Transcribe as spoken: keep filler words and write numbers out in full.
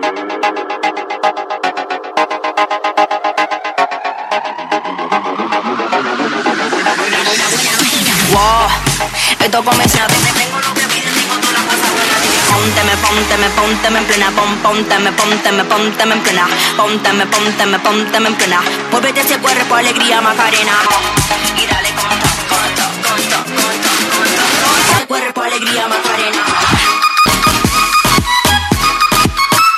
Esto comienza, tengo lo que piden, tengo todas las cosas buenas. Pónteme, pónteme, pónteme en plena, pon, pónteme, pónteme, pónteme en plena, pónteme, pónteme, pónteme en plena. Muévete ese cuerpo, alegría, Macarena. Y dale con